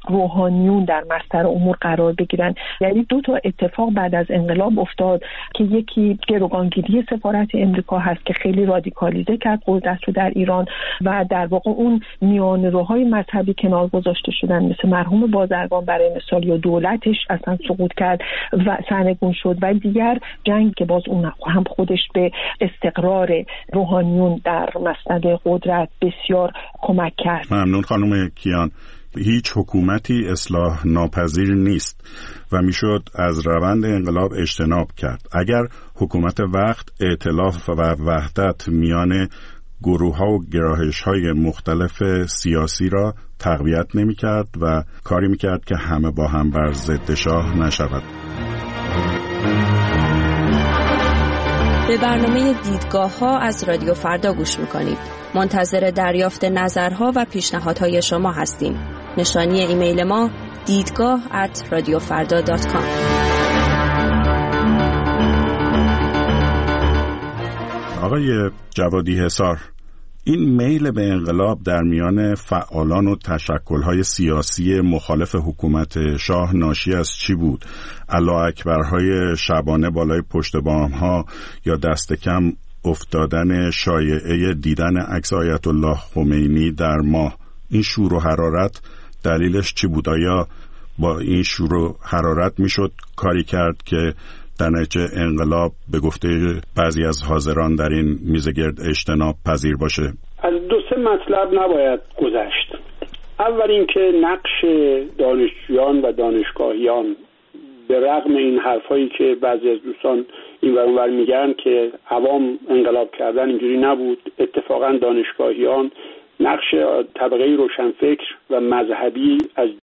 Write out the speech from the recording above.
روحانیون در مصدر امور قرار بگیرن. یعنی دو تا اتفاق بعد از انقلاب افتاد که یکی گروگانگیری سفارت امریکا هست که خیلی رادیکالیزه کرد قدرت رو در ایران و در واقع اون میانه‌روهای مذهبی کنار گذاشته شدن، مثل مرحوم بازرگان برای مثال، یا دولتش اصلا سقوط کرد و سرنگون شد. و دیگر جنگ که باز اون هم خودش به استقرار روحانیون در مسند قدرت بسیار کمک کرد. ممنون خانم کیان. هیچ حکومتی اصلاح ناپذیر نیست و میشد از روند انقلاب اجتناب کرد اگر حکومت وقت ائتلاف و وحدت میان گروه‌ها و گرایش‌های مختلف سیاسی را تقویت نمی‌کرد و کاری می‌کرد که همه با هم بر ضد شاه نشود. به برنامه دیدگاه‌ها از رادیو فردا گوش می‌کنید. منتظر دریافت نظرها و پیشنهادهای شما هستیم. نشانی ایمیل ما دیدگاه@radiofarda.com. آقای جوادی حصار، این میل به انقلاب در میان فعالان و تشکل‌های سیاسی مخالف حکومت شاه ناشی از چی بود؟ الله اکبرهای شبانه بالای پشت بام‌ها یا دست کم افتادن شایعه دیدن عکس آیت الله خمینی در ماه؟ این شور و حرارت دلیلش چی بود؟ آیا با این شور و حرارت میشد کاری کرد که در نتیجه انقلاب به گفته بعضی از حاضران در این میز گرد اجتناب پذیر باشه؟ از دو سه مطلب نباید گذشت. اول اینکه نقش دانشجویان و دانشگاهیان به رغم این حرفایی که بعضی از دوستان این ور اون ور میگن که عوام انقلاب کردن، اینجوری نبود. اتفاقا دانشگاهیان نقش طبقه روشنفکر و مذهبی از